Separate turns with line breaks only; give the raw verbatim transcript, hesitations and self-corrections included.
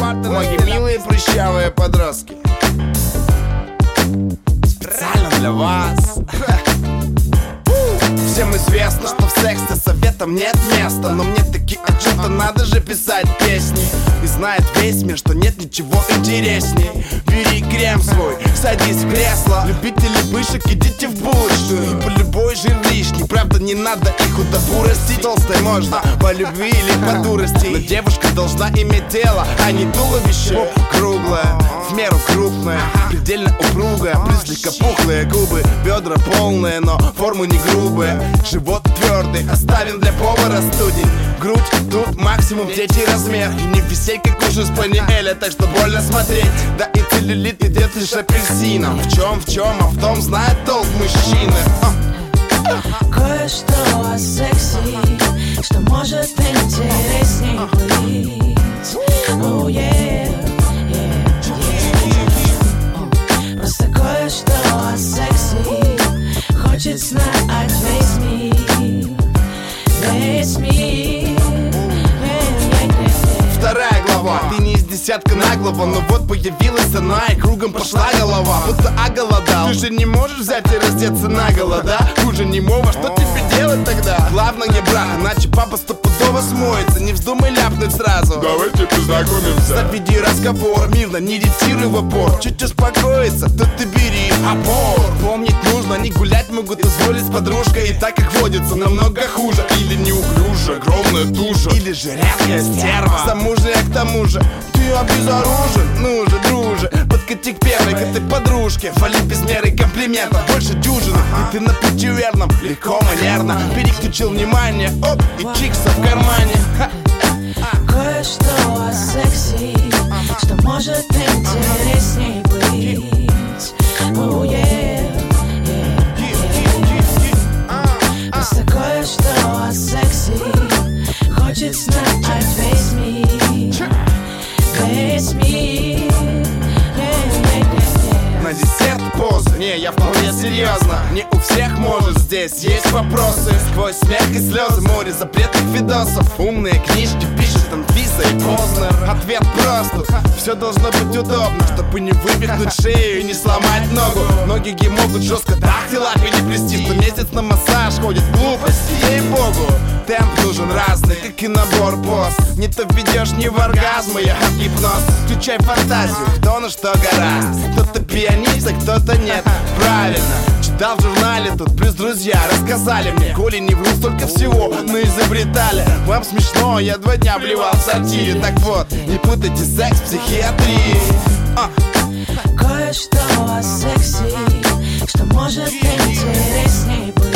Мои милые прыщавые подростки, специально для вас. Всем известно, что в сексе советам нет места, но мне таки о чем-то надо же писать песни. И знает весь мир, что нет ничего интересней. Бери крем свой, садись в кресло. Любители пышек, идите в булочную. Ибо любой жир лишний, правда не надо их худобу растить. Толстой можно по любви или по дурости, но девушка должна иметь тело, а не туловище. Круглое, в меру крупное, предельно упругое, слегка пухлые губы, бедра полные, но форму не грубые. Живот твердый, оставим для повара студень. Грудь тут максимум третий размер. И не висеть, как ужин спаниеля, так что больно смотреть. Да и целлюлит идет лишь апельсином. В чем, в чем, а в том знает толк мужчины.
Кое-что о сексе, что может интересней быть. Oh, yeah, yeah, yeah. Просто кое-что о сексе хочет знать весь мир, весь мир.
Вторая глава. Ты не из десятка наглого, но вот появилась она и кругом пошла голова. Будто оголодал. Ты же не можешь взять и раздеться наголо, да? Хуже немого, что тебе делать тогда? Главное не брак, иначе папа стопудово смоется. Не вздумай ляпнуть сразу.
Давайте познакомимся.
Заведи разговор, мирно, не ретируй в опор. Чуть успокоиться, тут ты бери опор. Помнить нужно, не гулять могут позволить с подружкой. И так как водится, намного хуже. Или неуклюже, огромная туша, или же резкая стерва, замужняя к тому же. Ты обезоружен, ну же, друже, подкати к первой к этой подружке. Вали без меры комплиментов, больше дюжины. И ты на пути верном, легко, манерно переключил внимание, оп, и чикса в кармане.
Кое-что о сексе, что может интересней быть. Oh, yeah, yeah, yeah. Просто кое-что о сексе хочет знать весь мир, весь мир.
На десерт позы, не, я вполне серьезно. Не у всех может, здесь есть вопросы. Сквозь смех и слезы море запретных видосов. Умные книжки пишет Анфиса и Познер. Ответ прост, все должно быть удобно, чтобы не вывихнуть шею и не сломать ногу. Многие могут жестко дактила переплести, что месяц на массаж ходит глупости, ей-богу. Темп нужен разный, как и набор поз. Не то ведешь не в оргазм, я в гипноз. Включай фантазию, кто на что гораст. Кто-то пианист, а кто-то нет. Правильно, читал в журнале, тут плюс друзья рассказали мне. Коли не вру, столько всего мы изобретали. Вам смешно, я два дня блевал в сортире. Так вот, не путайте секс с психиатрией. а.
Кое-что о сексе, что может интересней быть.